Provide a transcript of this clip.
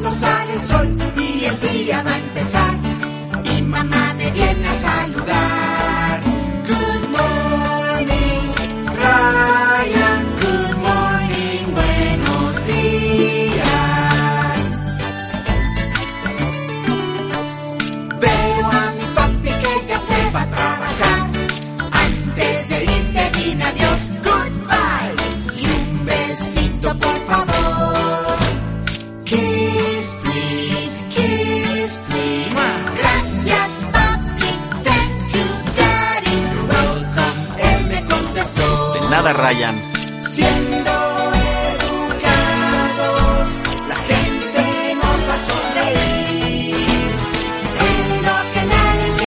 cuando sale el sol y el día va a empezar. Y mamá me viene a saludar. Good morning, Ryan. Good morning, buenos días. Veo a mi papi que ya se va a trabajar. Antes de irte dime adiós, goodbye. Y un besito por favor. Kiss, please, kiss, please. Gracias, papi, thank you, daddy. You're welcome, él me contestó. De nada, Ryan. Siendo